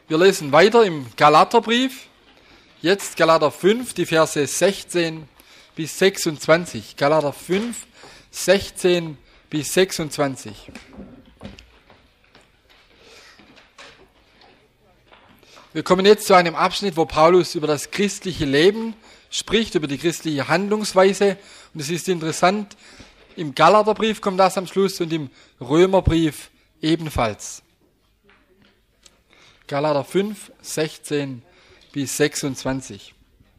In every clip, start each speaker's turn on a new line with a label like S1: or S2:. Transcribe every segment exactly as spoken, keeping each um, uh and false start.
S1: Wir lesen weiter im Galaterbrief. Jetzt Galater fünf, die Verse sechzehn bis sechsundzwanzig. Galater fünf, sechzehn bis sechsundzwanzig. Wir kommen jetzt zu einem Abschnitt, wo Paulus über das christliche Leben spricht, über die christliche Handlungsweise. Und es ist interessant, im Galaterbrief kommt das am Schluss und im Römerbrief ebenfalls. Galater fünf, sechzehn bis sechsundzwanzig.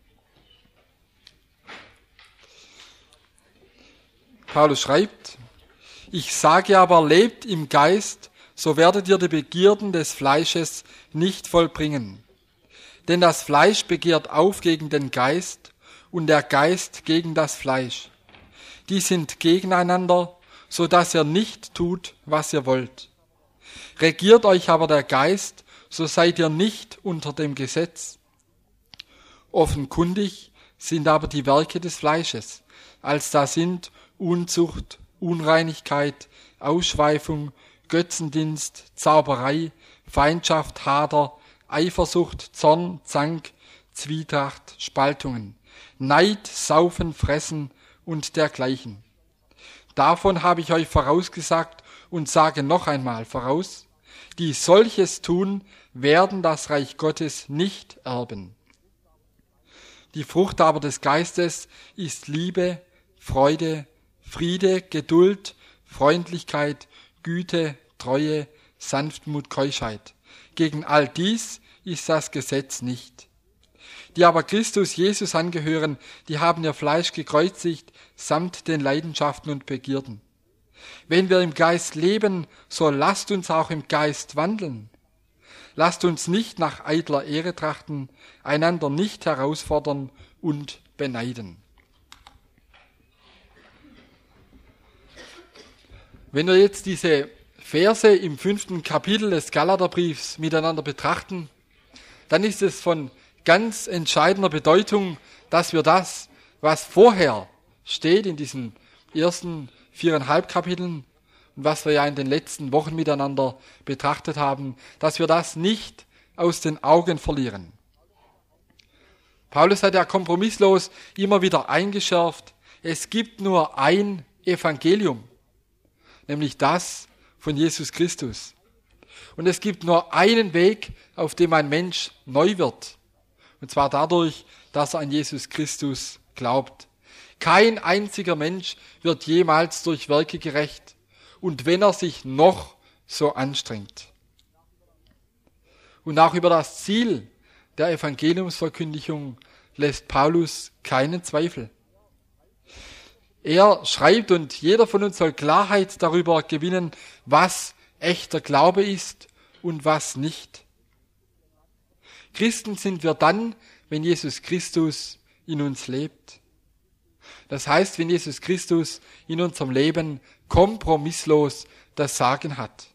S1: Paulus schreibt: Ich sage aber, lebt im Geist, so werdet ihr die Begierden des Fleisches nicht vollbringen. Denn das Fleisch begehrt auf gegen den Geist und der Geist gegen das Fleisch. Die sind gegeneinander, so dass ihr nicht tut, was ihr wollt. Regiert euch aber der Geist, so seid ihr nicht unter dem Gesetz. Offenkundig sind aber die Werke des Fleisches, als da sind Unzucht, Unreinigkeit, Ausschweifung, Götzendienst, Zauberei, Feindschaft, Hader, Eifersucht, Zorn, Zank, Zwietracht, Spaltungen, Neid, Saufen, Fressen und dergleichen. Davon habe ich euch vorausgesagt und sage noch einmal voraus, die solches tun, werden das Reich Gottes nicht erben. Die Frucht aber des Geistes ist Liebe, Freude, Friede, Geduld, Freundlichkeit, Güte, Treue, Sanftmut, Keuschheit. Gegen all dies ist das Gesetz nicht. Die aber Christus Jesus angehören, die haben ihr Fleisch gekreuzigt, samt den Leidenschaften und Begierden. Wenn wir im Geist leben, so lasst uns auch im Geist wandeln. Lasst uns nicht nach eitler Ehre trachten, einander nicht herausfordern und beneiden. Wenn wir jetzt diese Verse im fünften Kapitel des Galaterbriefs miteinander betrachten, dann ist es von ganz entscheidender Bedeutung, dass wir das, was vorher steht in diesen ersten viereinhalb Kapiteln und was wir ja in den letzten Wochen miteinander betrachtet haben, dass wir das nicht aus den Augen verlieren. Paulus hat ja kompromisslos immer wieder eingeschärft, es gibt nur ein Evangelium, nämlich das von Jesus Christus. Und es gibt nur einen Weg, auf dem ein Mensch neu wird. Und zwar dadurch, dass er an Jesus Christus glaubt. Kein einziger Mensch wird jemals durch Werke gerecht. Und wenn er sich noch so anstrengt. Und auch über das Ziel der Evangeliumsverkündigung lässt Paulus keinen Zweifel. Er schreibt, und jeder von uns soll Klarheit darüber gewinnen, was echter Glaube ist und was nicht. Christen sind wir dann, wenn Jesus Christus in uns lebt. Das heißt, wenn Jesus Christus in unserem Leben kompromisslos das Sagen hat.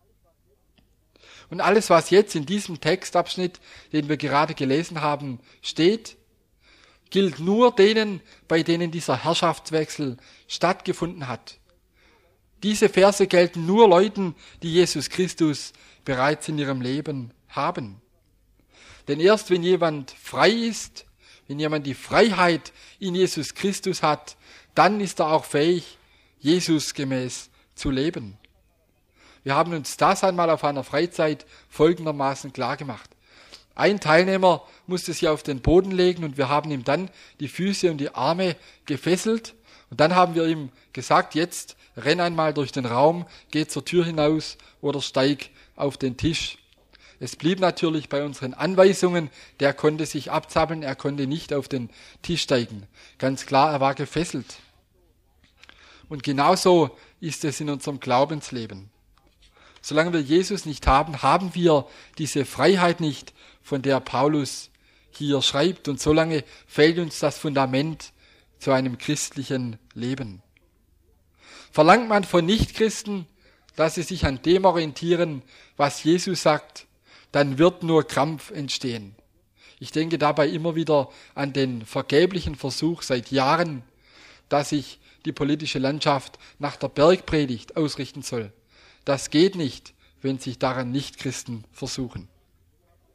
S1: Und alles, was jetzt in diesem Textabschnitt, den wir gerade gelesen haben, steht, gilt nur denen, bei denen dieser Herrschaftswechsel stattgefunden hat. Diese Verse gelten nur Leuten, die Jesus Christus bereits in ihrem Leben haben. Denn erst wenn jemand frei ist, wenn jemand die Freiheit in Jesus Christus hat, dann ist er auch fähig, Jesus gemäß zu leben. Wir haben uns das einmal auf einer Freizeit folgendermaßen klargemacht. Ein Teilnehmer musste sich auf den Boden legen und wir haben ihm dann die Füße und die Arme gefesselt und dann haben wir ihm gesagt, jetzt renn einmal durch den Raum, geh zur Tür hinaus oder steig auf den Tisch. Es blieb natürlich bei unseren Anweisungen, der konnte sich abzappeln, er konnte nicht auf den Tisch steigen. Ganz klar, er war gefesselt. Und genauso ist es in unserem Glaubensleben. Solange wir Jesus nicht haben, haben wir diese Freiheit nicht, von der Paulus hier schreibt. Und solange fehlt uns das Fundament zu einem christlichen Leben. Verlangt man von Nichtchristen, dass sie sich an dem orientieren, was Jesus sagt, dann wird nur Krampf entstehen. Ich denke dabei immer wieder an den vergeblichen Versuch seit Jahren, dass sich die politische Landschaft nach der Bergpredigt ausrichten soll. Das geht nicht, wenn sich daran Nichtchristen versuchen.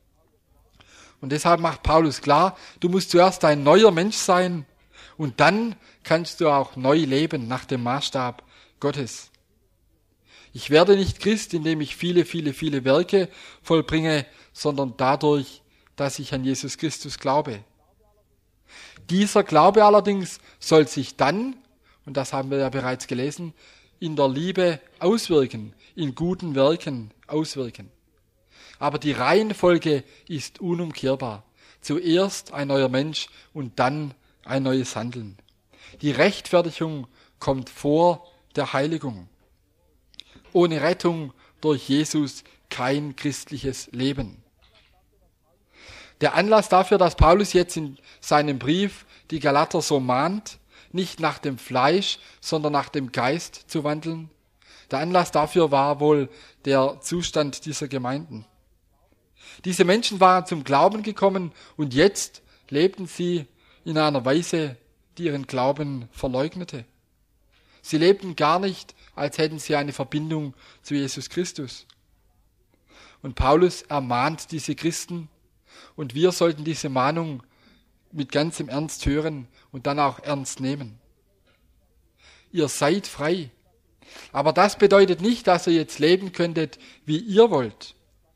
S1: Und deshalb macht Paulus klar, du musst zuerst ein neuer Mensch sein und dann kannst du auch neu leben nach dem Maßstab Gottes. Ich werde nicht Christ, indem ich viele, viele, viele Werke vollbringe, sondern dadurch, dass ich an Jesus Christus glaube. Dieser Glaube allerdings soll sich dann, und das haben wir ja bereits gelesen, in der Liebe auswirken, in guten Werken auswirken. Aber die Reihenfolge ist unumkehrbar. Zuerst ein neuer Mensch und dann ein neues Handeln. Die Rechtfertigung kommt vor der Heiligung. Ohne Rettung durch Jesus kein christliches Leben. Der Anlass dafür, dass Paulus jetzt in seinem Brief die Galater so mahnt, nicht nach dem Fleisch, sondern nach dem Geist zu wandeln, der Anlass dafür war wohl der Zustand dieser Gemeinden. Diese Menschen waren zum Glauben gekommen und jetzt lebten sie in einer Weise, die ihren Glauben verleugnete. Sie lebten gar nicht, als hätten sie eine Verbindung zu Jesus Christus. Und Paulus ermahnt diese Christen und wir sollten diese Mahnung mit ganzem Ernst hören und dann auch ernst nehmen. Ihr seid frei. Aber das bedeutet nicht, dass ihr jetzt leben könntet, wie ihr wollt.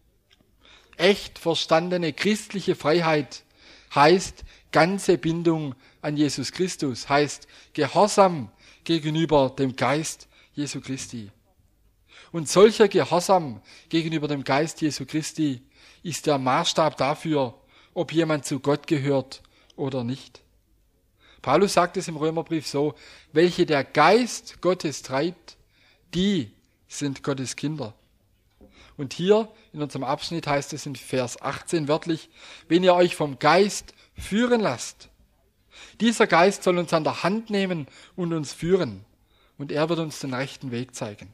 S1: Echt verstandene christliche Freiheit heißt ganze Bindung an Jesus Christus, heißt Gehorsam gegenüber dem Geist Jesu Christi. Und solcher Gehorsam gegenüber dem Geist Jesu Christi ist der Maßstab dafür, ob jemand zu Gott gehört oder nicht. Paulus sagt es im Römerbrief so, welche der Geist Gottes treibt, die sind Gottes Kinder. Und hier in unserem Abschnitt heißt es in Vers achtzehn wörtlich, wenn ihr euch vom Geist führen lasst. Dieser Geist soll uns an der Hand nehmen und uns führen. Und er wird uns den rechten Weg zeigen.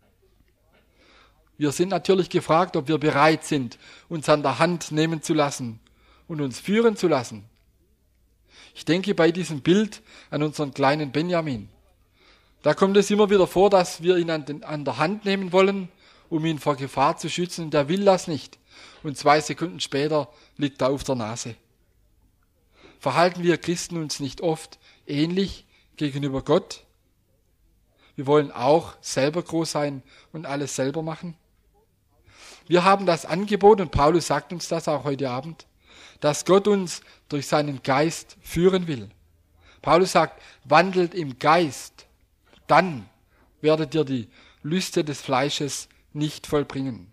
S1: Wir sind natürlich gefragt, ob wir bereit sind, uns an der Hand nehmen zu lassen und uns führen zu lassen. Ich denke bei diesem Bild an unseren kleinen Benjamin. Da kommt es immer wieder vor, dass wir ihn an, den, an der Hand nehmen wollen, um ihn vor Gefahr zu schützen. Und der will das nicht. Und zwei Sekunden später liegt er auf der Nase. Verhalten wir Christen uns nicht oft ähnlich gegenüber Gott? Wir wollen auch selber groß sein und alles selber machen. Wir haben das Angebot, und Paulus sagt uns das auch heute Abend, dass Gott uns durch seinen Geist führen will. Paulus sagt, wandelt im Geist, dann werdet ihr die Lüste des Fleisches nicht vollbringen.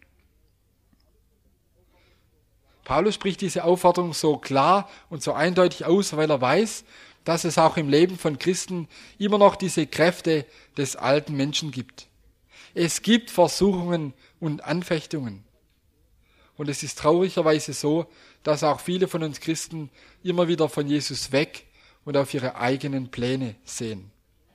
S1: Paulus spricht diese Aufforderung so klar und so eindeutig aus, weil er weiß, dass es auch im Leben von Christen immer noch diese Kräfte des alten Menschen gibt. Es gibt Versuchungen und Anfechtungen. Und es ist traurigerweise so, dass auch viele von uns Christen immer wieder von Jesus weg und auf ihre eigenen Pläne sehen.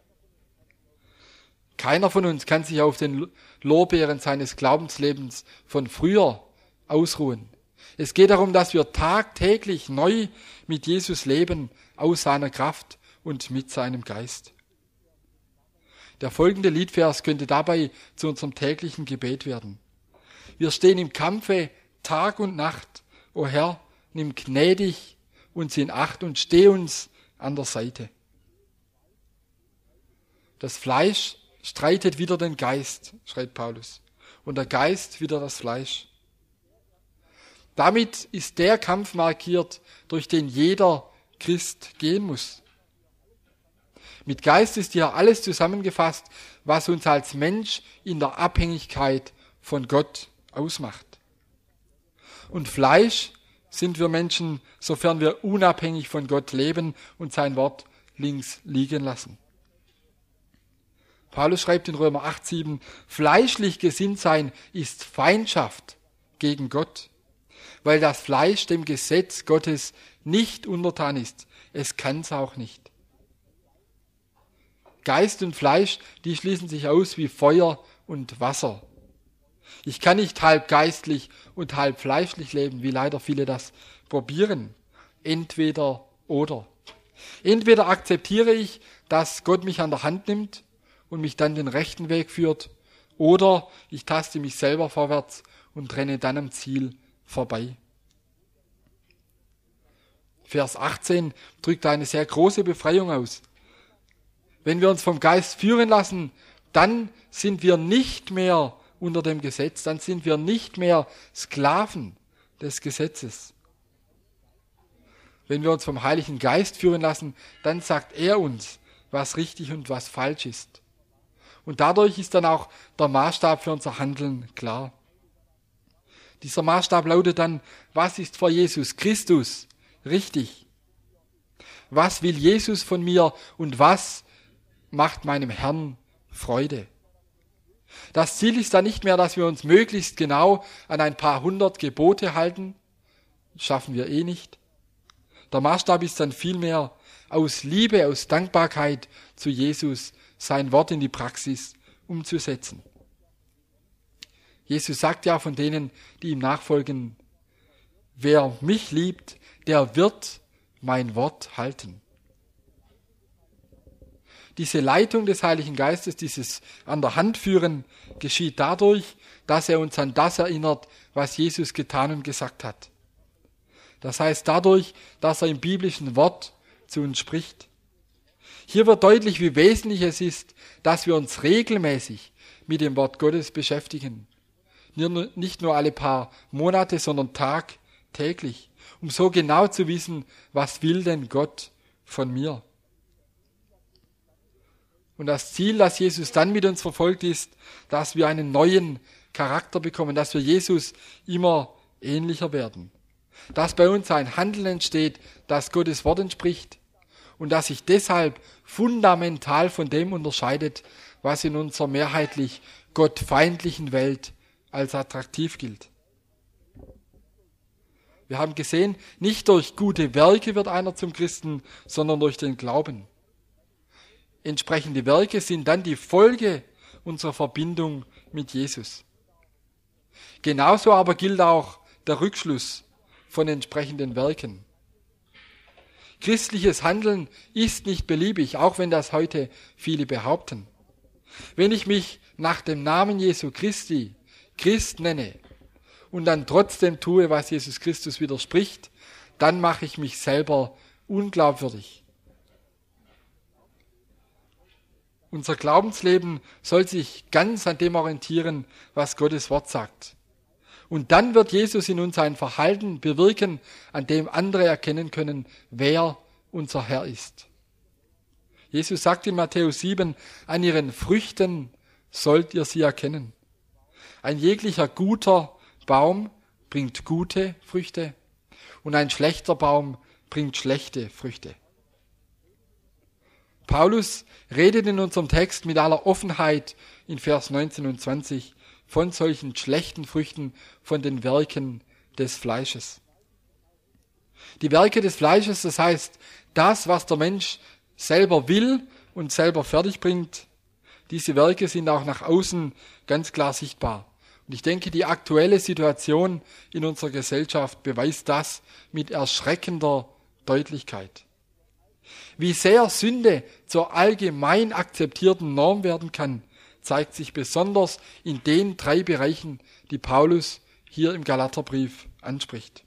S1: Keiner von uns kann sich auf den Lorbeeren seines Glaubenslebens von früher ausruhen. Es geht darum, dass wir tagtäglich neu mit Jesus leben, aus seiner Kraft und mit seinem Geist. Der folgende Liedvers könnte dabei zu unserem täglichen Gebet werden. Wir stehen im Kampfe Tag und Nacht. O Herr, nimm gnädig uns in Acht und steh uns an der Seite. Das Fleisch streitet wieder den Geist, schreibt Paulus, und der Geist wieder das Fleisch. Damit ist der Kampf markiert, durch den jeder Christ gehen muss. Mit Geist ist hier alles zusammengefasst, was uns als Mensch in der Abhängigkeit von Gott ausmacht. Und Fleisch sind wir Menschen, sofern wir unabhängig von Gott leben und sein Wort links liegen lassen. Paulus schreibt in Römer acht sieben, fleischlich gesinnt sein ist Feindschaft gegen Gott, weil das Fleisch dem Gesetz Gottes nicht untertan ist. Es kann es auch nicht. Geist und Fleisch, die schließen sich aus wie Feuer und Wasser. Ich kann nicht halb geistlich und halb fleischlich leben, wie leider viele das probieren. Entweder oder. Entweder akzeptiere ich, dass Gott mich an der Hand nimmt und mich dann den rechten Weg führt, oder ich taste mich selber vorwärts und renne dann am Ziel vorbei. Vers achtzehn drückt eine sehr große Befreiung aus. Wenn wir uns vom Geist führen lassen, dann sind wir nicht mehr unter dem Gesetz, dann sind wir nicht mehr Sklaven des Gesetzes. Wenn wir uns vom Heiligen Geist führen lassen, dann sagt er uns, was richtig und was falsch ist. Und dadurch ist dann auch der Maßstab für unser Handeln klar. Dieser Maßstab lautet dann, was ist vor Jesus Christus richtig? Was will Jesus von mir und was macht meinem Herrn Freude? Das Ziel ist dann nicht mehr, dass wir uns möglichst genau an ein paar hundert Gebote halten. Das schaffen wir eh nicht. Der Maßstab ist dann vielmehr, aus Liebe, aus Dankbarkeit zu Jesus sein Wort in die Praxis umzusetzen. Jesus sagt ja von denen, die ihm nachfolgen, wer mich liebt, der wird mein Wort halten. Diese Leitung des Heiligen Geistes, dieses an der Hand führen, geschieht dadurch, dass er uns an das erinnert, was Jesus getan und gesagt hat. Das heißt dadurch, dass er im biblischen Wort zu uns spricht. Hier wird deutlich, wie wesentlich es ist, dass wir uns regelmäßig mit dem Wort Gottes beschäftigen. Nicht nur alle paar Monate, sondern tagtäglich, um so genau zu wissen, was will denn Gott von mir. Und das Ziel, das Jesus dann mit uns verfolgt, ist, dass wir einen neuen Charakter bekommen, dass wir Jesus immer ähnlicher werden. Dass bei uns ein Handeln entsteht, das Gottes Wort entspricht und das sich deshalb fundamental von dem unterscheidet, was in unserer mehrheitlich gottfeindlichen Welt als attraktiv gilt. Wir haben gesehen, nicht durch gute Werke wird einer zum Christen, sondern durch den Glauben. Entsprechende Werke sind dann die Folge unserer Verbindung mit Jesus. Genauso aber gilt auch der Rückschluss von entsprechenden Werken. Christliches Handeln ist nicht beliebig, auch wenn das heute viele behaupten. Wenn ich mich nach dem Namen Jesu Christi Christ nenne und dann trotzdem tue, was Jesus Christus widerspricht, dann mache ich mich selber unglaubwürdig. Unser Glaubensleben soll sich ganz an dem orientieren, was Gottes Wort sagt. Und dann wird Jesus in uns ein Verhalten bewirken, an dem andere erkennen können, wer unser Herr ist. Jesus sagt in Matthäus sieben, an ihren Früchten sollt ihr sie erkennen. Ein jeglicher guter Baum bringt gute Früchte und ein schlechter Baum bringt schlechte Früchte. Paulus redet in unserem Text mit aller Offenheit in Vers neunzehn und zwanzig von solchen schlechten Früchten, von den Werken des Fleisches. Die Werke des Fleisches, das heißt, das, was der Mensch selber will und selber fertig bringt, diese Werke sind auch nach außen ganz klar sichtbar. Und ich denke, die aktuelle Situation in unserer Gesellschaft beweist das mit erschreckender Deutlichkeit. Wie sehr Sünde zur allgemein akzeptierten Norm werden kann, zeigt sich besonders in den drei Bereichen, die Paulus hier im Galaterbrief anspricht.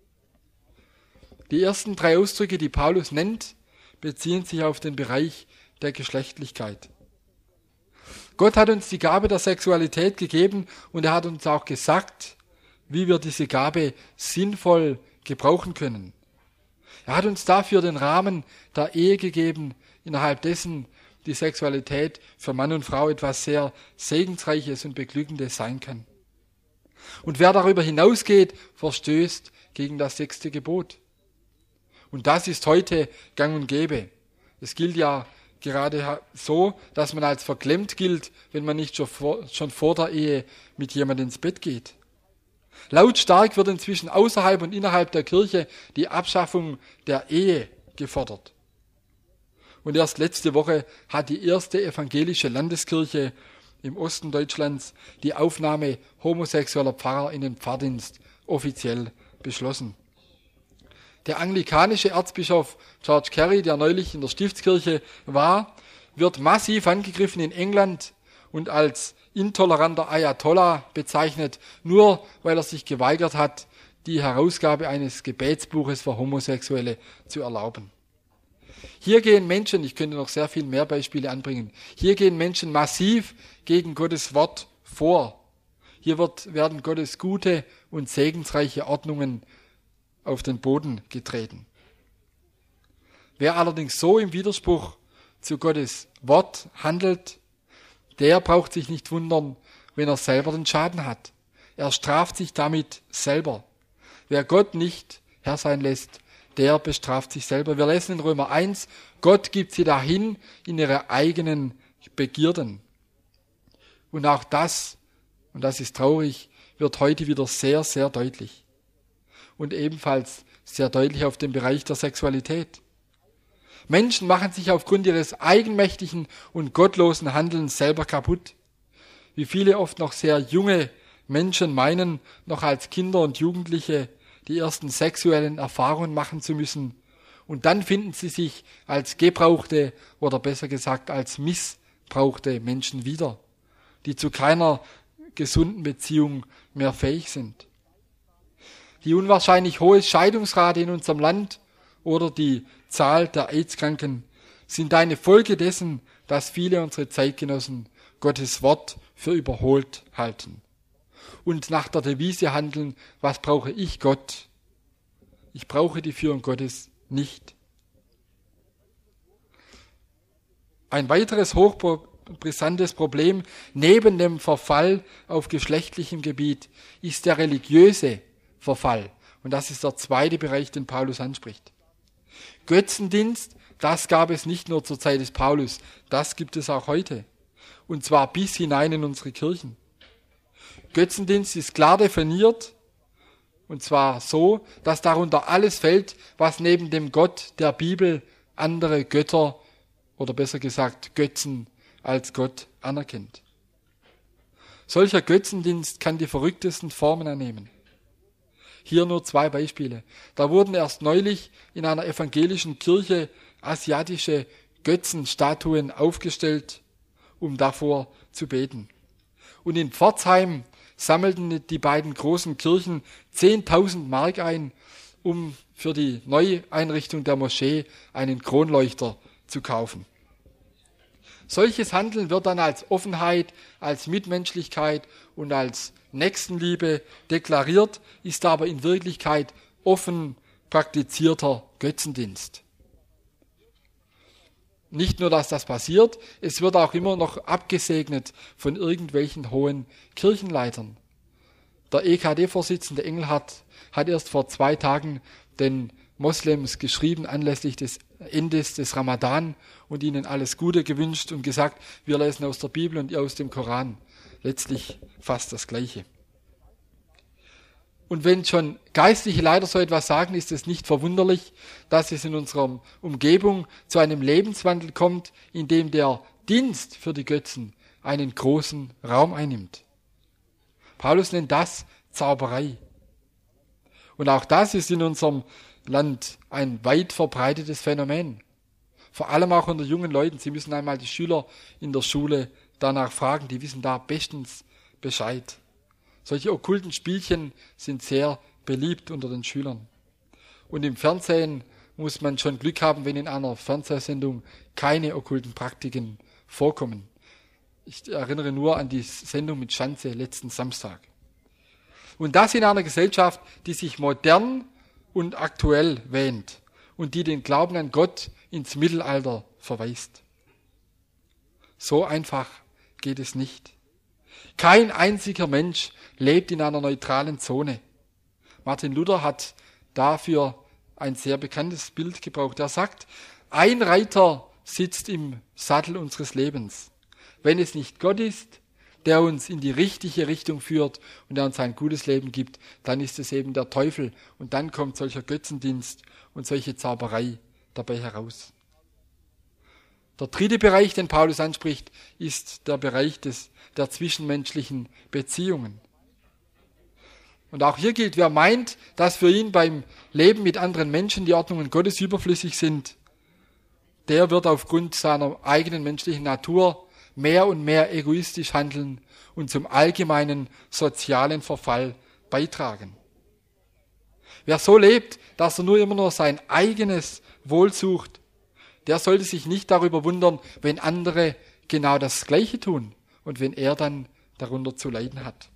S1: Die ersten drei Ausdrücke, die Paulus nennt, beziehen sich auf den Bereich der Geschlechtlichkeit. Gott hat uns die Gabe der Sexualität gegeben und er hat uns auch gesagt, wie wir diese Gabe sinnvoll gebrauchen können. Er hat uns dafür den Rahmen der Ehe gegeben, innerhalb dessen die Sexualität für Mann und Frau etwas sehr Segensreiches und Beglückendes sein kann. Und wer darüber hinausgeht, verstößt gegen das sechste Gebot. Und das ist heute gang und gäbe. Es gilt ja gerade so, dass man als verklemmt gilt, wenn man nicht schon vor, schon vor der Ehe mit jemandem ins Bett geht. Lautstark wird inzwischen außerhalb und innerhalb der Kirche die Abschaffung der Ehe gefordert. Und erst letzte Woche hat die erste evangelische Landeskirche im Osten Deutschlands die Aufnahme homosexueller Pfarrer in den Pfarrdienst offiziell beschlossen. Der anglikanische Erzbischof George Carey, der neulich in der Stiftskirche war, wird massiv angegriffen in England und als intoleranter Ayatollah bezeichnet, nur weil er sich geweigert hat, die Herausgabe eines Gebetsbuches für Homosexuelle zu erlauben. Hier gehen Menschen, ich könnte noch sehr viel mehr Beispiele anbringen, hier gehen Menschen massiv gegen Gottes Wort vor. Hier wird, werden Gottes gute und segensreiche Ordnungen auf den Boden getreten. Wer allerdings so im Widerspruch zu Gottes Wort handelt, der braucht sich nicht wundern, wenn er selber den Schaden hat. Er straft sich damit selber. Wer Gott nicht Herr sein lässt, der bestraft sich selber. Wir lesen in Römer eins, Gott gibt sie dahin in ihre eigenen Begierden. Und auch das, und das ist traurig, wird heute wieder sehr, sehr deutlich. Und ebenfalls sehr deutlich auf dem Bereich der Sexualität. Menschen machen sich aufgrund ihres eigenmächtigen und gottlosen Handelns selber kaputt. Wie viele oft noch sehr junge Menschen meinen, noch als Kinder und Jugendliche die ersten sexuellen Erfahrungen machen zu müssen. Und dann finden sie sich als gebrauchte oder besser gesagt als missbrauchte Menschen wieder, die zu keiner gesunden Beziehung mehr fähig sind. Die unwahrscheinlich hohe Scheidungsrate in unserem Land oder die Zahl der AIDS-Kranken sind eine Folge dessen, dass viele unserer Zeitgenossen Gottes Wort für überholt halten und nach der Devise handeln, was brauche ich Gott? Ich brauche die Führung Gottes nicht. Ein weiteres hochbrisantes Problem neben dem Verfall auf geschlechtlichem Gebiet ist der religiöse Verfall. Und das ist der zweite Bereich, den Paulus anspricht. Götzendienst, das gab es nicht nur zur Zeit des Paulus, das gibt es auch heute. Und zwar bis hinein in unsere Kirchen. Götzendienst ist klar definiert, und zwar so, dass darunter alles fällt, was neben dem Gott der Bibel andere Götter oder besser gesagt Götzen als Gott anerkennt. Solcher Götzendienst kann die verrücktesten Formen annehmen. Hier nur zwei Beispiele. Da wurden erst neulich in einer evangelischen Kirche asiatische Götzenstatuen aufgestellt, um davor zu beten. Und in Pforzheim sammelten die beiden großen Kirchen zehntausend Mark ein, um für die Neueinrichtung der Moschee einen Kronleuchter zu kaufen. Solches Handeln wird dann als Offenheit, als Mitmenschlichkeit und als Nächstenliebe deklariert, ist aber in Wirklichkeit offen praktizierter Götzendienst. Nicht nur, dass das passiert, es wird auch immer noch abgesegnet von irgendwelchen hohen Kirchenleitern. Der E K D-Vorsitzende Engelhardt hat erst vor zwei Tagen den Moslems geschrieben anlässlich des Endes des Ramadan und ihnen alles Gute gewünscht und gesagt, wir lesen aus der Bibel und ihr aus dem Koran. Letztlich fast das Gleiche. Und wenn schon geistliche Leiter so etwas sagen, ist es nicht verwunderlich, dass es in unserer Umgebung zu einem Lebenswandel kommt, in dem der Dienst für die Götzen einen großen Raum einnimmt. Paulus nennt das Zauberei. Und auch das ist in unserem Land ein weit verbreitetes Phänomen. Vor allem auch unter jungen Leuten. Sie müssen einmal die Schüler in der Schule danach fragen, die wissen da bestens Bescheid. Solche okkulten Spielchen sind sehr beliebt unter den Schülern. Und im Fernsehen muss man schon Glück haben, wenn in einer Fernsehsendung keine okkulten Praktiken vorkommen. Ich erinnere nur an die Sendung mit Schanze letzten Samstag. Und das in einer Gesellschaft, die sich modern und aktuell wähnt und die den Glauben an Gott ins Mittelalter verweist. So einfach geht es nicht. Kein einziger Mensch lebt in einer neutralen Zone. Martin Luther hat dafür ein sehr bekanntes Bild gebraucht. Er sagt, ein Reiter sitzt im Sattel unseres Lebens. Wenn es nicht Gott ist, der uns in die richtige Richtung führt und der uns ein gutes Leben gibt, dann ist es eben der Teufel. Und dann kommt solcher Götzendienst und solche Zauberei dabei heraus. Der dritte Bereich, den Paulus anspricht, ist der Bereich des, der zwischenmenschlichen Beziehungen. Und auch hier gilt, wer meint, dass für ihn beim Leben mit anderen Menschen die Ordnungen Gottes überflüssig sind, der wird aufgrund seiner eigenen menschlichen Natur mehr und mehr egoistisch handeln und zum allgemeinen sozialen Verfall beitragen. Wer so lebt, dass er nur immer nur sein eigenes Wohl sucht, der sollte sich nicht darüber wundern, wenn andere genau das Gleiche tun und wenn er dann darunter zu leiden hat.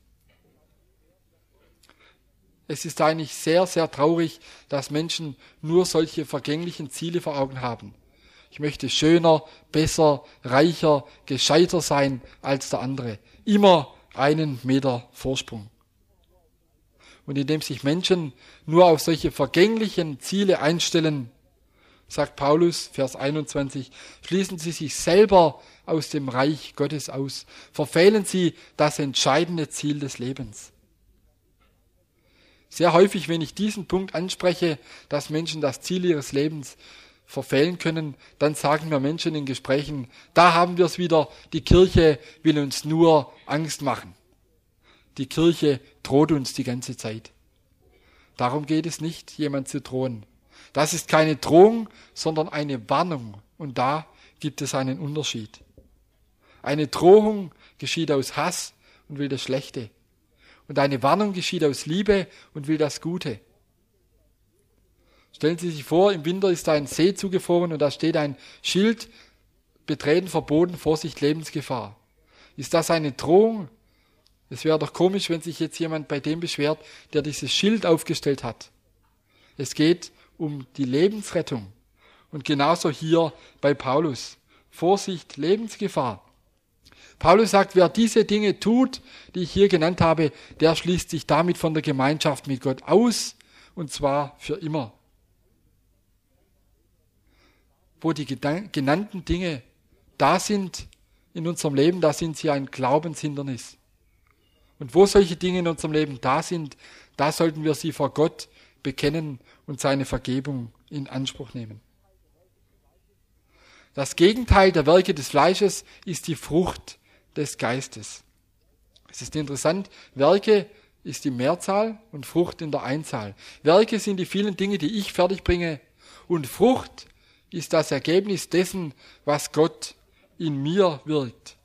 S1: Es ist eigentlich sehr, sehr traurig, dass Menschen nur solche vergänglichen Ziele vor Augen haben. Ich möchte schöner, besser, reicher, gescheiter sein als der andere. Immer einen Meter Vorsprung. Und indem sich Menschen nur auf solche vergänglichen Ziele einstellen, sagt Paulus, Vers einundzwanzig, schließen sie sich selber aus dem Reich Gottes aus, verfehlen sie das entscheidende Ziel des Lebens. Sehr häufig, wenn ich diesen Punkt anspreche, dass Menschen das Ziel ihres Lebens verfehlen können, dann sagen mir Menschen in Gesprächen, da haben wir es wieder, die Kirche will uns nur Angst machen. Die Kirche droht uns die ganze Zeit. Darum geht es nicht, jemand zu drohen. Das ist keine Drohung, sondern eine Warnung. Und da gibt es einen Unterschied. Eine Drohung geschieht aus Hass und will das Schlechte. Und eine Warnung geschieht aus Liebe und will das Gute. Stellen Sie sich vor, im Winter ist ein See zugefroren und da steht ein Schild, Betreten verboten, Vorsicht, Lebensgefahr. Ist das eine Drohung? Es wäre doch komisch, wenn sich jetzt jemand bei dem beschwert, der dieses Schild aufgestellt hat. Es geht um die Lebensrettung. Und genauso hier bei Paulus. Vorsicht, Lebensgefahr. Paulus sagt, wer diese Dinge tut, die ich hier genannt habe, der schließt sich damit von der Gemeinschaft mit Gott aus, und zwar für immer. Wo die genannten Dinge da sind in unserem Leben, da sind sie ein Glaubenshindernis. Und wo solche Dinge in unserem Leben da sind, da sollten wir sie vor Gott bekennen und seine Vergebung in Anspruch nehmen. Das Gegenteil der Werke des Fleisches ist die Frucht des Geistes. Es ist interessant, Werke ist die Mehrzahl und Frucht in der Einzahl. Werke sind die vielen Dinge, die ich fertigbringe, und Frucht ist das Ergebnis dessen, was Gott in mir wirkt.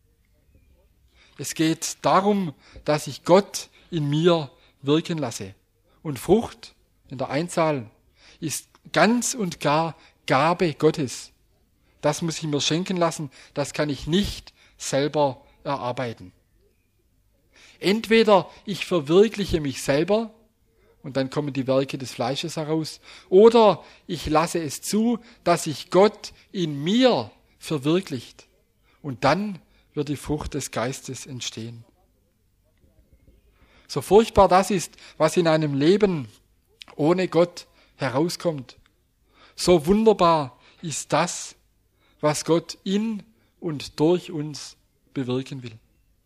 S1: Es geht darum, dass ich Gott in mir wirken lasse. Und Frucht in der Einzahl ist ganz und gar Gabe Gottes. Das muss ich mir schenken lassen, das kann ich nicht selber erarbeiten. Entweder ich verwirkliche mich selber, und dann kommen die Werke des Fleisches heraus, oder ich lasse es zu, dass sich Gott in mir verwirklicht. Und dann wird die Frucht des Geistes entstehen. So furchtbar das ist, was in einem Leben ohne Gott herauskommt, so wunderbar ist das, was Gott in und durch uns bewirken will.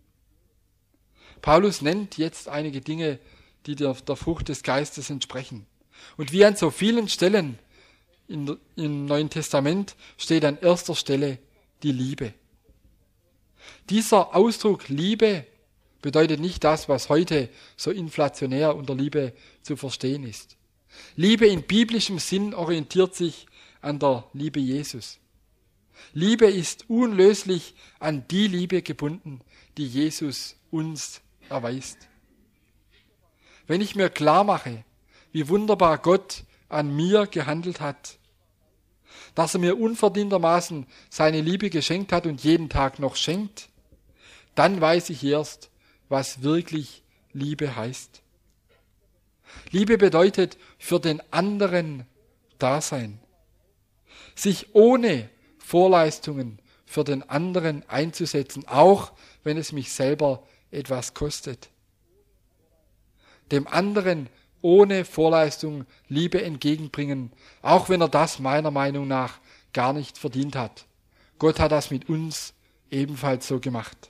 S1: Paulus nennt jetzt einige Dinge, die der, der Frucht des Geistes entsprechen. Und wie an so vielen Stellen in, im Neuen Testament steht an erster Stelle die Liebe. Dieser Ausdruck Liebe bedeutet nicht das, was heute so inflationär unter Liebe zu verstehen ist. Liebe in biblischem Sinn orientiert sich an der Liebe Jesus. Liebe ist unlöslich an die Liebe gebunden, die Jesus uns erweist. Wenn ich mir klar mache, wie wunderbar Gott an mir gehandelt hat, dass er mir unverdientermaßen seine Liebe geschenkt hat und jeden Tag noch schenkt, dann weiß ich erst, was wirklich Liebe heißt. Liebe bedeutet für den anderen da sein, sich ohne Vorleistungen für den anderen einzusetzen, auch wenn es mich selber etwas kostet. Dem anderen ohne Vorleistung Liebe entgegenbringen, auch wenn er das meiner Meinung nach gar nicht verdient hat. Gott hat das mit uns ebenfalls so gemacht.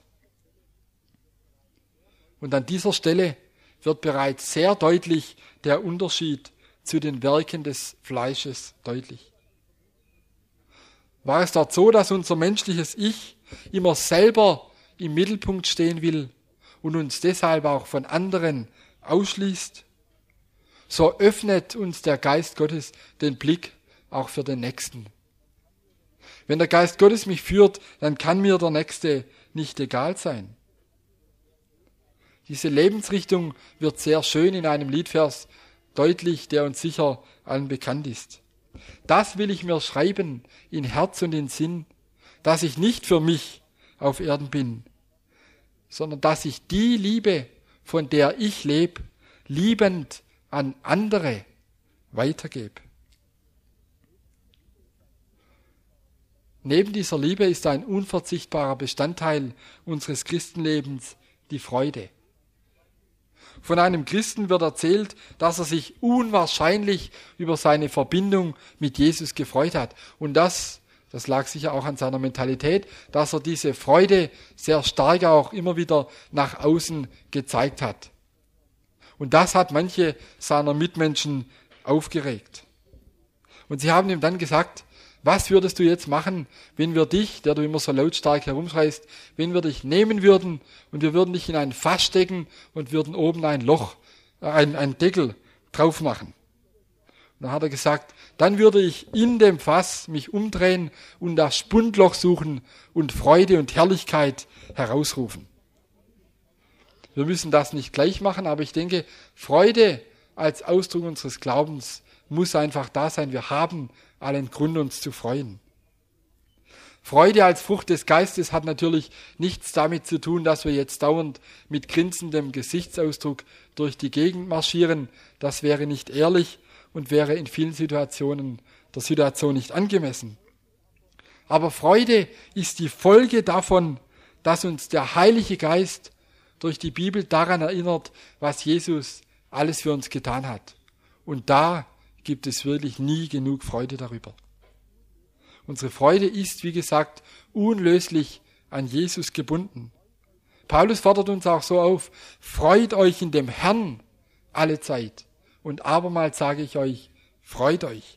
S1: Und an dieser Stelle wird bereits sehr deutlich der Unterschied zu den Werken des Fleisches deutlich. War es dort so, dass unser menschliches Ich immer selber im Mittelpunkt stehen will und uns deshalb auch von anderen ausschließt, so öffnet uns der Geist Gottes den Blick auch für den Nächsten. Wenn der Geist Gottes mich führt, dann kann mir der Nächste nicht egal sein. Diese Lebensrichtung wird sehr schön in einem Liedvers deutlich, der uns sicher allen bekannt ist. Das will ich mir schreiben in Herz und in Sinn, dass ich nicht für mich auf Erden bin, sondern dass ich die Liebe, von der ich lebe, liebend an andere weitergebe. Neben dieser Liebe ist ein unverzichtbarer Bestandteil unseres Christenlebens die Freude. Von einem Christen wird erzählt, dass er sich unwahrscheinlich über seine Verbindung mit Jesus gefreut hat. Und das, das lag sicher auch an seiner Mentalität, dass er diese Freude sehr stark auch immer wieder nach außen gezeigt hat. Und das hat manche seiner Mitmenschen aufgeregt. Und sie haben ihm dann gesagt, was würdest du jetzt machen, wenn wir dich, der du immer so lautstark herumschreist, wenn wir dich nehmen würden und wir würden dich in ein Fass stecken und würden oben ein Loch, äh, ein, ein Deckel drauf machen. Und dann hat er gesagt, dann würde ich in dem Fass mich umdrehen und das Spundloch suchen und Freude und Herrlichkeit herausrufen. Wir müssen das nicht gleich machen, aber ich denke, Freude als Ausdruck unseres Glaubens muss einfach da sein. Wir haben allen Grund, uns zu freuen. Freude als Frucht des Geistes hat natürlich nichts damit zu tun, dass wir jetzt dauernd mit grinsendem Gesichtsausdruck durch die Gegend marschieren. Das wäre nicht ehrlich und wäre in vielen Situationen der Situation nicht angemessen. Aber Freude ist die Folge davon, dass uns der Heilige Geist durch die Bibel daran erinnert, was Jesus alles für uns getan hat. Und da gibt es wirklich nie genug Freude darüber. Unsere Freude ist, wie gesagt, unlöslich an Jesus gebunden. Paulus fordert uns auch so auf, freut euch in dem Herrn alle Zeit. Und abermals sage ich euch, freut euch.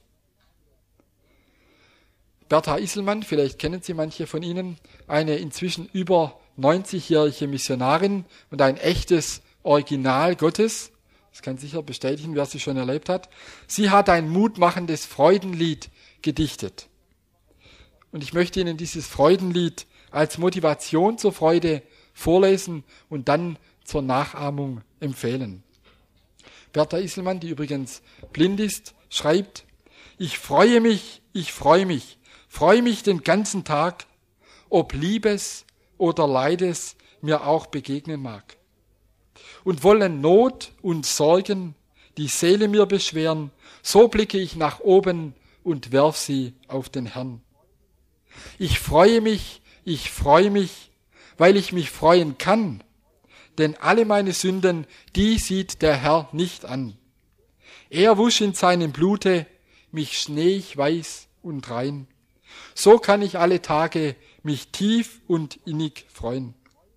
S1: Bertha Isselmann, vielleicht kennen Sie manche von Ihnen, eine inzwischen über neunzigjährige Missionarin und ein echtes Original Gottes. Das kann sicher bestätigen, wer sie schon erlebt hat. Sie hat ein mutmachendes Freudenlied gedichtet. Und ich möchte Ihnen dieses Freudenlied als Motivation zur Freude vorlesen und dann zur Nachahmung empfehlen. Bertha Isselmann, die übrigens blind ist, schreibt, ich freue mich, ich freue mich, freue mich den ganzen Tag, ob Liebes oder Leides mir auch begegnen mag. Und wollen Not und Sorgen die Seele mir beschweren, so blicke ich nach oben und werf sie auf den Herrn. Ich freue mich, ich freue mich, weil ich mich freuen kann, denn alle meine Sünden, die sieht der Herr nicht an. Er wusch in seinem Blute mich schneeig weiß und rein. So kann ich alle Tage mich tief und innig freuen.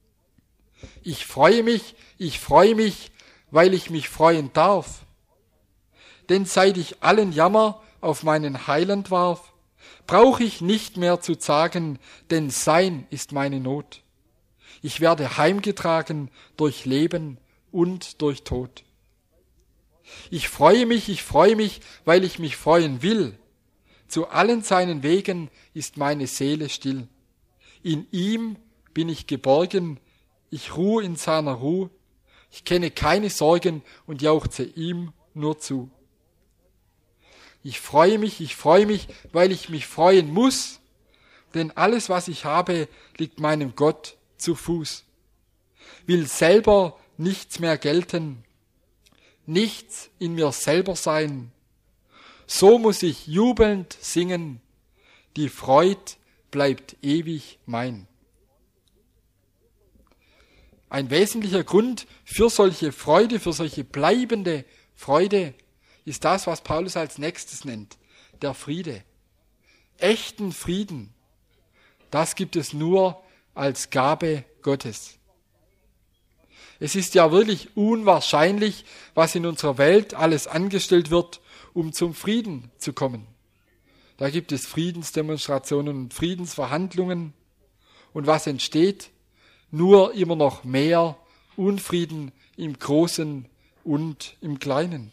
S1: Ich freue mich, ich freue mich, weil ich mich freuen darf. Denn seit ich allen Jammer auf meinen Heiland warf, brauche ich nicht mehr zu zagen, denn sein ist meine Not. Ich werde heimgetragen durch Leben und durch Tod. Ich freue mich, ich freue mich, weil ich mich freuen will. Zu allen seinen Wegen ist meine Seele still. In ihm bin ich geborgen, ich ruhe in seiner Ruhe. Ich kenne keine Sorgen und jauchze ihm nur zu. Ich freue mich, ich freue mich, weil ich mich freuen muss, denn alles, was ich habe, liegt meinem Gott zu Fuß. Will selber nichts mehr gelten, nichts in mir selber sein. So muss ich jubelnd singen, die Freud bleibt ewig mein. Ein wesentlicher Grund für solche Freude, für solche bleibende Freude ist das, was Paulus als nächstes nennt, der Friede. Echten Frieden, das gibt es nur als Gabe Gottes. Es ist ja wirklich unwahrscheinlich, was in unserer Welt alles angestellt wird, um zum Frieden zu kommen. Da gibt es Friedensdemonstrationen und Friedensverhandlungen. Und was entsteht? Nur immer noch mehr Unfrieden im Großen und im Kleinen.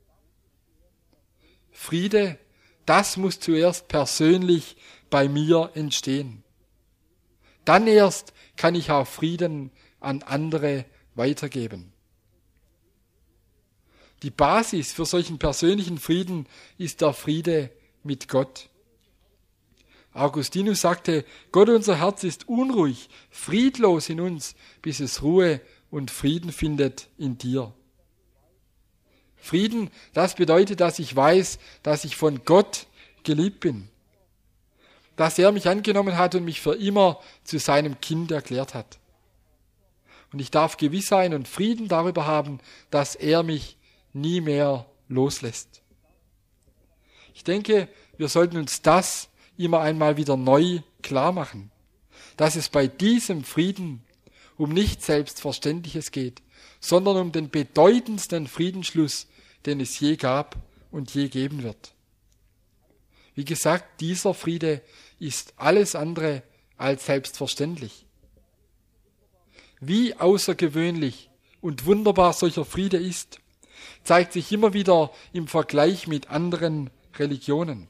S1: Friede, das muss zuerst persönlich bei mir entstehen. Dann erst kann ich auch Frieden an andere weitergeben. Die Basis für solchen persönlichen Frieden ist der Friede mit Gott. Augustinus sagte, Gott unser Herz ist unruhig, friedlos in uns, bis es Ruhe und Frieden findet in dir. Frieden, das bedeutet, dass ich weiß, dass ich von Gott geliebt bin. Dass er mich angenommen hat und mich für immer zu seinem Kind erklärt hat. Und ich darf gewiss sein und Frieden darüber haben, dass er mich nie mehr loslässt. Ich denke, wir sollten uns das immer einmal wieder neu klar machen, dass es bei diesem Frieden um nichts Selbstverständliches geht, sondern um den bedeutendsten Friedensschluss, den es je gab und je geben wird. Wie gesagt, dieser Friede ist alles andere als selbstverständlich. Wie außergewöhnlich und wunderbar solcher Friede ist, zeigt sich immer wieder im Vergleich mit anderen Religionen.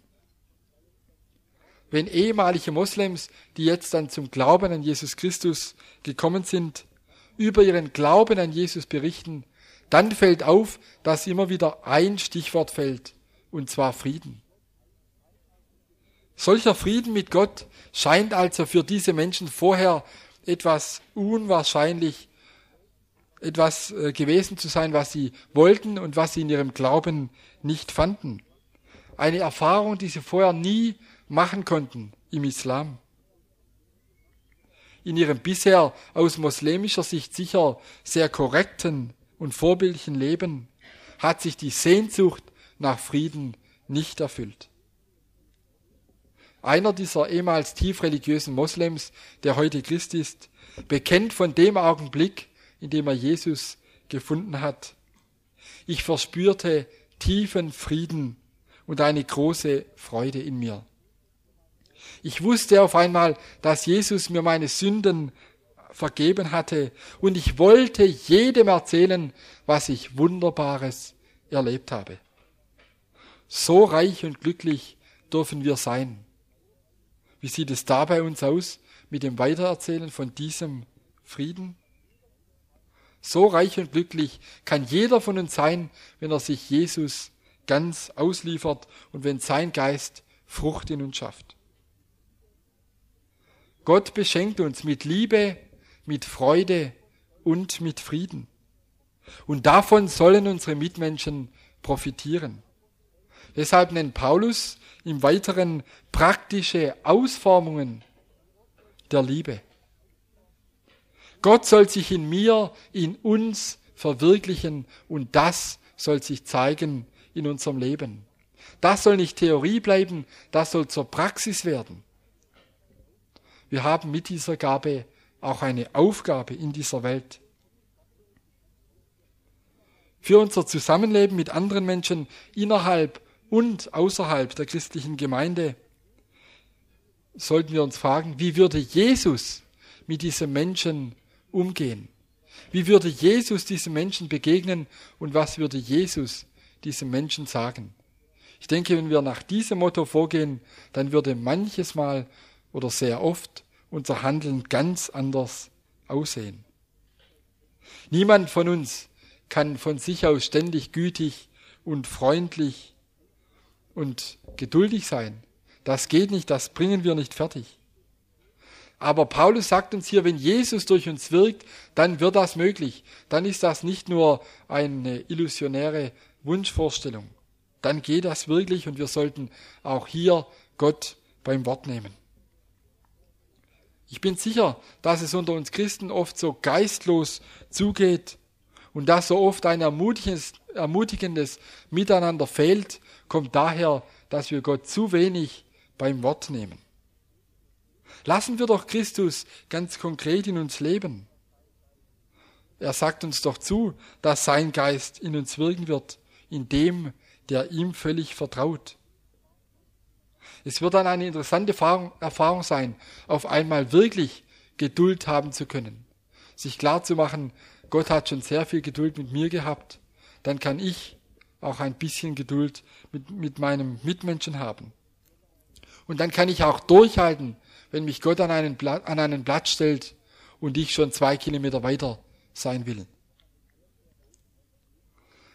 S1: Wenn ehemalige Moslems, die jetzt dann zum Glauben an Jesus Christus gekommen sind, über ihren Glauben an Jesus berichten, dann fällt auf, dass immer wieder ein Stichwort fällt, und zwar Frieden. Solcher Frieden mit Gott scheint also für diese Menschen vorher etwas unwahrscheinlich, etwas gewesen zu sein, was sie wollten und was sie in ihrem Glauben nicht fanden. Eine Erfahrung, die sie vorher nie machen konnten im Islam. In ihrem bisher aus moslemischer Sicht sicher sehr korrekten und vorbildlichen Leben hat sich die Sehnsucht nach Frieden nicht erfüllt. Einer dieser ehemals tief religiösen Moslems, der heute Christ ist, bekennt von dem Augenblick, in dem er Jesus gefunden hat: Ich verspürte tiefen Frieden und eine große Freude in mir. Ich wusste auf einmal, dass Jesus mir meine Sünden vergeben hatte und ich wollte jedem erzählen, was ich Wunderbares erlebt habe. So reich und glücklich dürfen wir sein. Wie sieht es da bei uns aus mit dem Weitererzählen von diesem Frieden? So reich und glücklich kann jeder von uns sein, wenn er sich Jesus ganz ausliefert und wenn sein Geist Frucht in uns schafft. Gott beschenkt uns mit Liebe, mit Freude und mit Frieden. Und davon sollen unsere Mitmenschen profitieren. Deshalb nennt Paulus im Weiteren praktische Ausformungen der Liebe. Gott soll sich in mir, in uns verwirklichen und das soll sich zeigen in unserem Leben. Das soll nicht Theorie bleiben, das soll zur Praxis werden. Wir haben mit dieser Gabe auch eine Aufgabe in dieser Welt. Für unser Zusammenleben mit anderen Menschen innerhalb und außerhalb der christlichen Gemeinde sollten wir uns fragen, wie würde Jesus mit diesem Menschen umgehen? Wie würde Jesus diesem Menschen begegnen und was würde Jesus diesem Menschen sagen? Ich denke, wenn wir nach diesem Motto vorgehen, dann würde manches Mal oder sehr oft unser Handeln ganz anders aussehen. Niemand von uns kann von sich aus ständig gütig und freundlich und geduldig sein. Das geht nicht, das bringen wir nicht fertig. Aber Paulus sagt uns hier, wenn Jesus durch uns wirkt, dann wird das möglich. Dann ist das nicht nur eine illusionäre Wunschvorstellung. Dann geht das wirklich und wir sollten auch hier Gott beim Wort nehmen. Ich bin sicher, dass es unter uns Christen oft so geistlos zugeht und dass so oft ein ermutigendes, ermutigendes Miteinander fehlt, kommt daher, dass wir Gott zu wenig beim Wort nehmen. Lassen wir doch Christus ganz konkret in uns leben. Er sagt uns doch zu, dass sein Geist in uns wirken wird, in dem, der ihm völlig vertraut. Es wird dann eine interessante Erfahrung sein, auf einmal wirklich Geduld haben zu können. Sich klar zu machen, Gott hat schon sehr viel Geduld mit mir gehabt, dann kann ich auch ein bisschen Geduld mit, mit meinem Mitmenschen haben. Und dann kann ich auch durchhalten, wenn mich Gott an einen, Blatt, an einen Platz stellt und ich schon zwei Kilometer weiter sein will.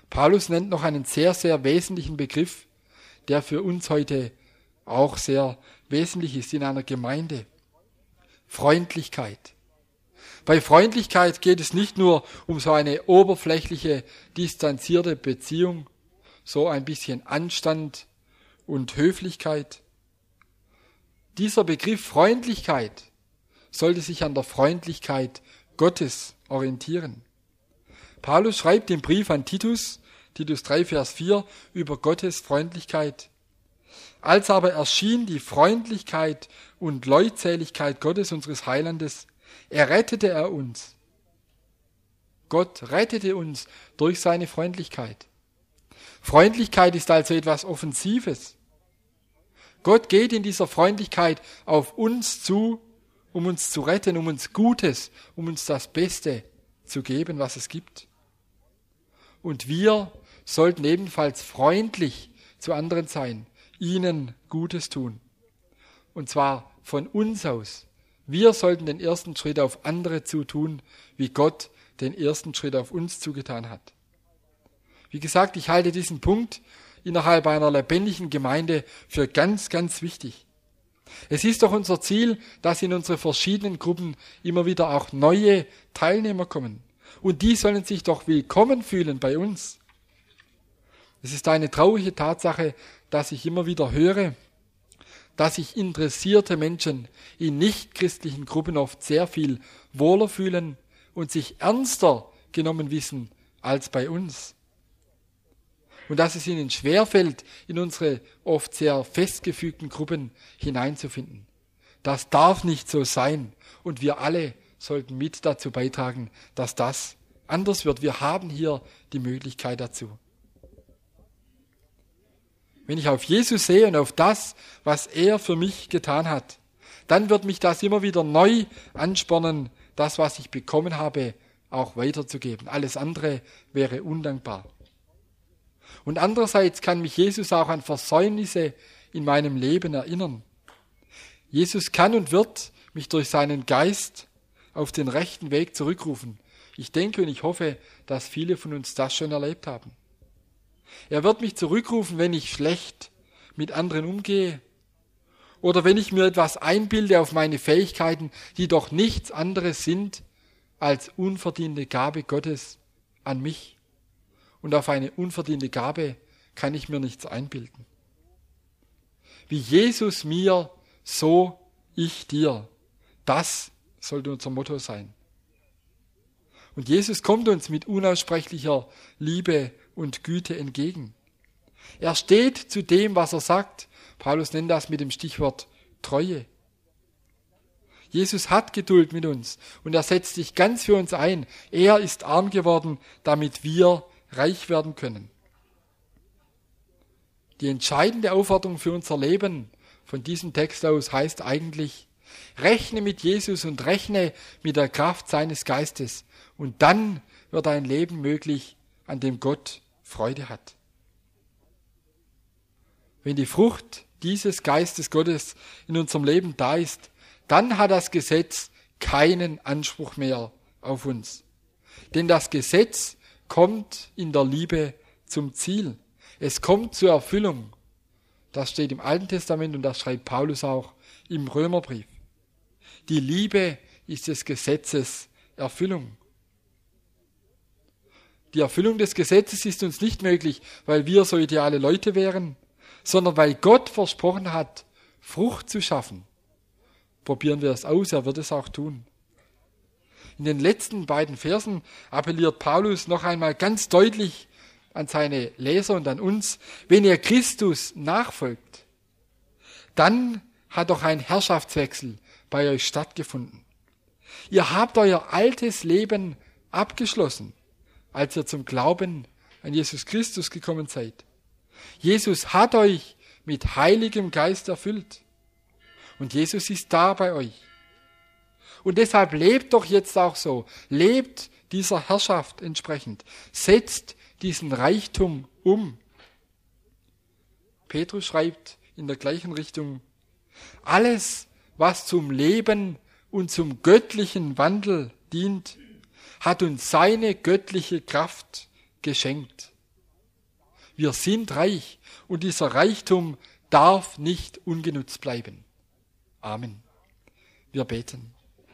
S1: Paulus nennt noch einen sehr, sehr wesentlichen Begriff, der für uns heute auch sehr wesentlich ist in einer Gemeinde. Freundlichkeit. Bei Freundlichkeit geht es nicht nur um so eine oberflächliche, distanzierte Beziehung, so ein bisschen Anstand und Höflichkeit. Dieser Begriff Freundlichkeit sollte sich an der Freundlichkeit Gottes orientieren. Paulus schreibt im Brief an Titus, Titus drei, Vers vier, über Gottes Freundlichkeit. Als aber erschien die Freundlichkeit und Leutseligkeit Gottes, unseres Heilandes, errettete er uns. Gott rettete uns durch seine Freundlichkeit. Freundlichkeit ist also etwas Offensives. Gott geht in dieser Freundlichkeit auf uns zu, um uns zu retten, um uns Gutes, um uns das Beste zu geben, was es gibt. Und wir sollten ebenfalls freundlich zu anderen sein, ihnen Gutes tun. Und zwar von uns aus. Wir sollten den ersten Schritt auf andere zutun, wie Gott den ersten Schritt auf uns zugetan hat. Wie gesagt, ich halte diesen Punkt innerhalb einer lebendigen Gemeinde für ganz, ganz wichtig. Es ist doch unser Ziel, dass in unsere verschiedenen Gruppen immer wieder auch neue Teilnehmer kommen. Und die sollen sich doch willkommen fühlen bei uns. Es ist eine traurige Tatsache, dass ich immer wieder höre, dass sich interessierte Menschen in nichtchristlichen Gruppen oft sehr viel wohler fühlen und sich ernster genommen wissen als bei uns. Und dass es ihnen schwerfällt, in unsere oft sehr festgefügten Gruppen hineinzufinden. Das darf nicht so sein. Und wir alle sollten mit dazu beitragen, dass das anders wird. Wir haben hier die Möglichkeit dazu. Wenn ich auf Jesus sehe und auf das, was er für mich getan hat, dann wird mich das immer wieder neu anspornen, das, was ich bekommen habe, auch weiterzugeben. Alles andere wäre undankbar. Und andererseits kann mich Jesus auch an Versäumnisse in meinem Leben erinnern. Jesus kann und wird mich durch seinen Geist auf den rechten Weg zurückrufen. Ich denke und ich hoffe, dass viele von uns das schon erlebt haben. Er wird mich zurückrufen, wenn ich schlecht mit anderen umgehe oder wenn ich mir etwas einbilde auf meine Fähigkeiten, die doch nichts anderes sind als unverdiente Gabe Gottes an mich. Und auf eine unverdiente Gabe kann ich mir nichts einbilden. Wie Jesus mir, so ich dir. Das sollte unser Motto sein. Und Jesus kommt uns mit unaussprechlicher Liebe und Güte entgegen. Er steht zu dem, was er sagt. Paulus nennt das mit dem Stichwort Treue. Jesus hat Geduld mit uns und er setzt sich ganz für uns ein. Er ist arm geworden, damit wir reich werden können. Die entscheidende Aufforderung für unser Leben von diesem Text aus heißt eigentlich, rechne mit Jesus und rechne mit der Kraft seines Geistes und dann wird ein Leben möglich, an dem Gott Freude hat. Wenn die Frucht dieses Geistes Gottes in unserem Leben da ist, dann hat das Gesetz keinen Anspruch mehr auf uns. Denn das Gesetz kommt in der Liebe zum Ziel. Es kommt zur Erfüllung. Das steht im Alten Testament und das schreibt Paulus auch im Römerbrief. Die Liebe ist des Gesetzes Erfüllung. Die Erfüllung des Gesetzes ist uns nicht möglich, weil wir so ideale Leute wären, sondern weil Gott versprochen hat, Frucht zu schaffen. Probieren wir es aus, er wird es auch tun. In den letzten beiden Versen appelliert Paulus noch einmal ganz deutlich an seine Leser und an uns, wenn ihr Christus nachfolgt, dann hat doch ein Herrschaftswechsel bei euch stattgefunden. Ihr habt euer altes Leben abgeschlossen, als ihr zum Glauben an Jesus Christus gekommen seid. Jesus hat euch mit Heiligem Geist erfüllt und Jesus ist da bei euch. Und deshalb lebt doch jetzt auch so. Lebt dieser Herrschaft entsprechend. Setzt diesen Reichtum um. Petrus schreibt in der gleichen Richtung, alles, was zum Leben und zum göttlichen Wandel dient, hat uns seine göttliche Kraft geschenkt. Wir sind reich und dieser Reichtum darf nicht ungenutzt bleiben. Amen. Wir beten.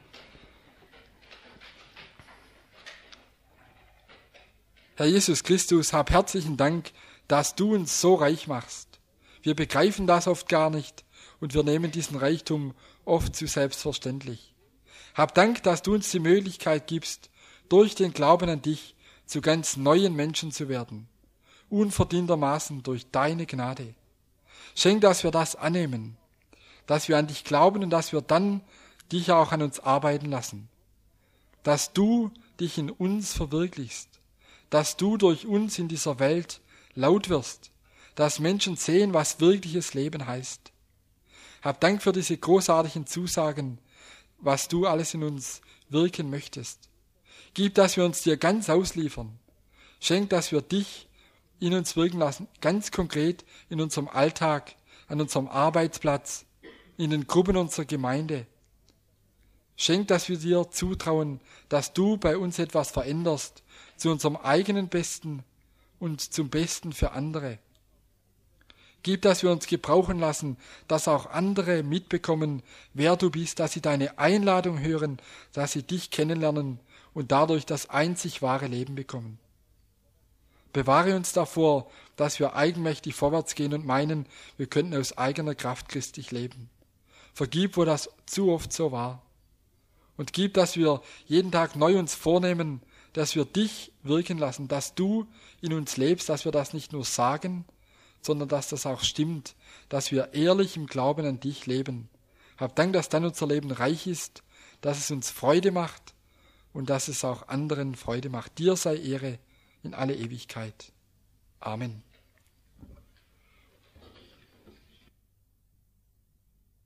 S1: Herr Jesus Christus, hab herzlichen Dank, dass du uns so reich machst. Wir begreifen das oft gar nicht und wir nehmen diesen Reichtum oft zu selbstverständlich. Hab Dank, dass du uns die Möglichkeit gibst, durch den Glauben an dich zu ganz neuen Menschen zu werden, unverdientermaßen durch deine Gnade. Schenk, dass wir das annehmen, dass wir an dich glauben und dass wir dann dich auch an uns arbeiten lassen, dass du dich in uns verwirklichst, dass du durch uns in dieser Welt laut wirst, dass Menschen sehen, was wirkliches Leben heißt. Hab Dank für diese großartigen Zusagen, was du alles in uns wirken möchtest. Gib, dass wir uns dir ganz ausliefern. Schenk, dass wir dich in uns wirken lassen, ganz konkret in unserem Alltag, an unserem Arbeitsplatz, in den Gruppen unserer Gemeinde. Schenk, dass wir dir zutrauen, dass du bei uns etwas veränderst, zu unserem eigenen Besten und zum Besten für andere. Gib, dass wir uns gebrauchen lassen, dass auch andere mitbekommen, wer du bist, dass sie deine Einladung hören, dass sie dich kennenlernen und dadurch das einzig wahre Leben bekommen. Bewahre uns davor, dass wir eigenmächtig vorwärts gehen und meinen, wir könnten aus eigener Kraft christlich leben. Vergib, wo das zu oft so war. Und gib, dass wir jeden Tag neu uns vornehmen, dass wir dich wirken lassen, dass du in uns lebst, dass wir das nicht nur sagen, sondern dass das auch stimmt, dass wir ehrlich im Glauben an dich leben. Hab Dank, dass dann unser Leben reich ist, dass es uns Freude macht und dass es auch anderen Freude macht. Dir sei Ehre in alle Ewigkeit. Amen.